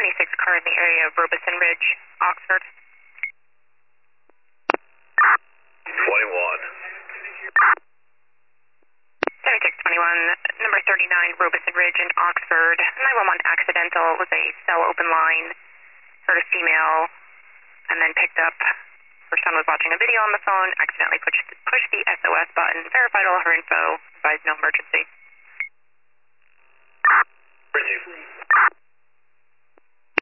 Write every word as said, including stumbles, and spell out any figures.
seventy-six car in the area of Robeson Ridge, Oxford. twenty-one. seventy-six twenty-one, number thirty-nine, Robeson Ridge in Oxford. nine one one accidental. It was a cell open line. Heard a female, and then picked up. Her son was watching a video on the phone, accidentally pushed, pushed the S O S button, verified all her info, advised no emergency. Thank you.